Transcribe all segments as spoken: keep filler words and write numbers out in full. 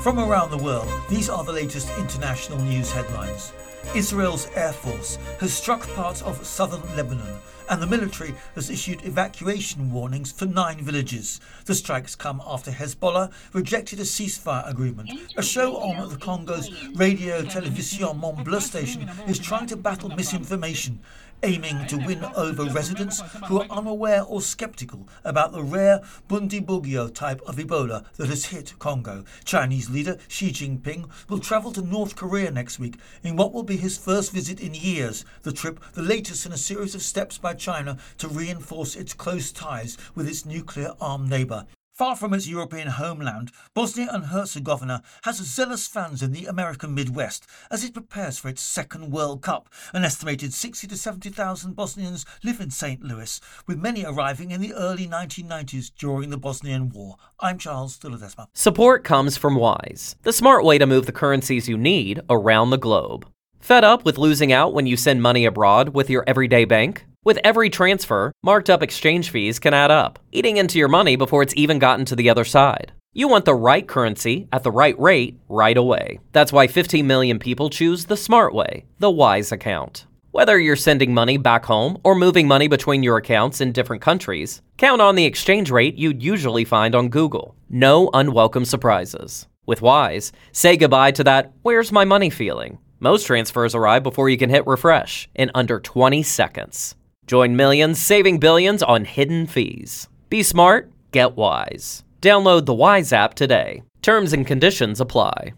From around the world, these are the latest international news headlines. Israel's Air Force has struck parts of southern Lebanon, and the military has issued evacuation warnings for nine villages. The strikes come after Hezbollah rejected a ceasefire agreement. A show on the Congo's Radio Television Mont Bleu station is trying to battle misinformation, aiming to win over residents who are unaware or sceptical about the rare Bundibugyo type of Ebola that has hit Congo. Chinese leader Xi Jinping will travel to North Korea next week in what will be his first visit in years. The trip, the latest in a series of steps by China to reinforce its close ties with its nuclear-armed neighbour. Far from its European homeland, Bosnia and Herzegovina has zealous fans in the American Midwest as it prepares for its second World Cup. An estimated sixty to seventy thousand Bosnians live in Saint Louis, with many arriving in the early nineteen nineties during the Bosnian War. I'm Charles de Ledesma. Support comes from Wise, the smart way to move the currencies you need around the globe. Fed up with losing out when you send money abroad with your everyday bank? With every transfer, marked up exchange fees can add up, eating into your money before it's even gotten to the other side. You want the right currency at the right rate right away. That's why fifteen million people choose the smart way, the Wise account. Whether you're sending money back home or moving money between your accounts in different countries, count on the exchange rate you'd usually find on Google. No unwelcome surprises. With Wise, say goodbye to that "where's my money" feeling. Most transfers arrive before you can hit refresh in under twenty seconds. Join millions saving billions on hidden fees. Be smart, get Wise. Download the Wise app today. Terms and conditions apply.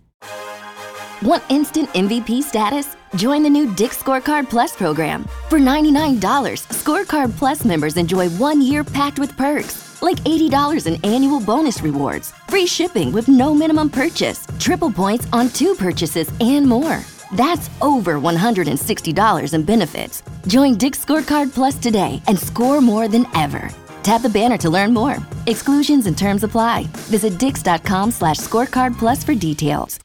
Want instant M V P status? Join the new Dick's Scorecard Plus program. For ninety-nine dollars, Scorecard Plus members enjoy one year packed with perks, like eighty dollars in annual bonus rewards, free shipping with no minimum purchase, triple points on two purchases, and more. That's over one hundred sixty dollars in benefits. Join Dick's Scorecard Plus today and score more than ever. Tap the banner to learn more. Exclusions and terms apply. Visit dix.com slash scorecard plus for details.